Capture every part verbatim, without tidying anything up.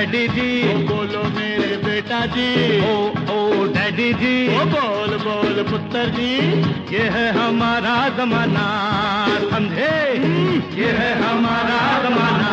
Daddy जी, ओ बोलो मेरे बेटा जी, ओ ओ डैडी जी, ओ बोल बोल पुत्र जी। ये है हमारा जमाना, समझे, ये है हमारा जमाना।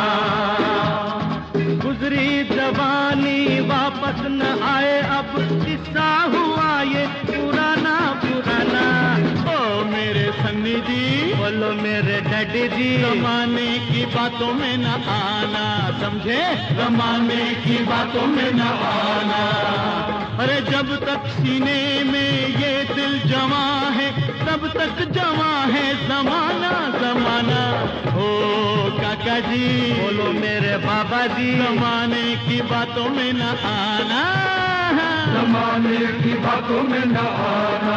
गुजरी जवानी वापस न आए, अब किस्सा हुआ ये पुराना पुराना। ओ मेरे सन्नी जी, बोलो मेरे डैडी जी, जमाने की बातों में न आना, समझे, जमाने की बातों में न आना। अरे जब तक सीने में ये दिल जमा है, तब तक जमा है जमाना जमाना। ओ काका जी, बोलो मेरे बाबा जी, जमाने की बातों में न आना, जमाने की बातों में न आना।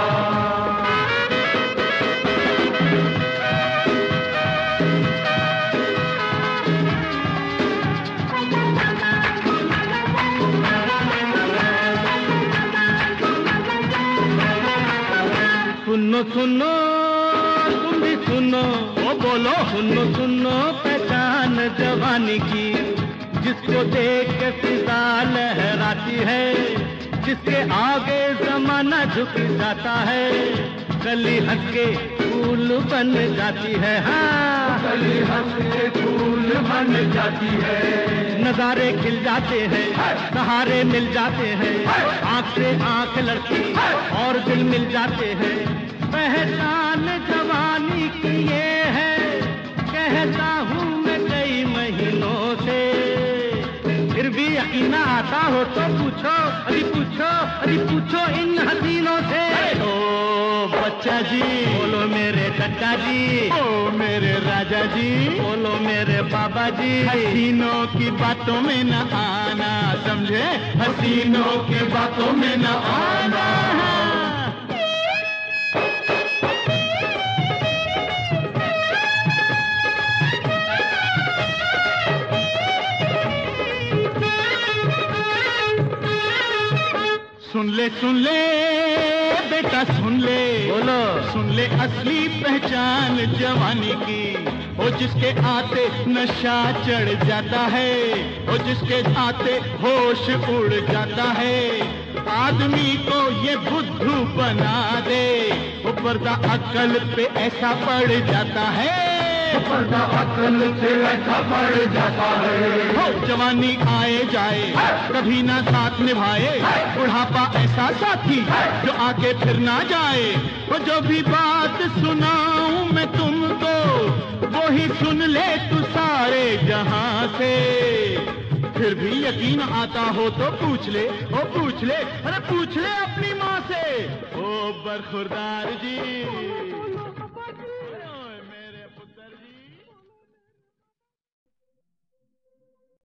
सुनो सुनो तुम भी सुनो, ओ बोलो, सुनो सुनो पहचान जवानी की, जिसको देख के फिजा लहराती है, जिसके आगे जमाना झुक जाता है, कली हंस के फूल बन जाती है। हाँ, कली हंस के फूल बन जाती है, नजारे खिल जाते हैं, सहारे मिल जाते हैं, आंख से आंख लड़ती और दिल मिल जाते हैं। पहचान जवानी की ये है, कहता हूँ मैं कई महीनों से, फिर भी यकीन ना आता हो तो पूछो, अरे पूछो, अरे पूछो इन हसीनों से। ओ बच्चा जी, बोलो मेरे चचा जी, ओ मेरे राजा जी, बोलो मेरे बाबा जी, हसीनों की बातों में न आना, समझे, हसीनों की बातों में न आना। सुन ले सुन ले बेटा सुन ले, बोलो, सुन ले असली पहचान जवानी की। ओ जिसके आते नशा चढ़ जाता है, ओ जिसके आते होश उड़ जाता है, आदमी को ये बुद्धू बना दे, वो पर्दा अक्ल पे ऐसा पड़ जाता है, पर्दा अकल से ऐसा पड़ जाता है। हो जवानी आए जाए कभी ना साथ निभाए, बुढ़ापा ऐसा साथी जो आके फिर ना जाए। वो जो भी बात सुनाऊं मैं तुमको, वो ही सुन ले तू सारे जहां से, फिर भी यकीन आता हो तो पूछ ले, ओ पूछ ले, अरे पूछ ले अपनी माँ से। ओ बरखुरदार जी,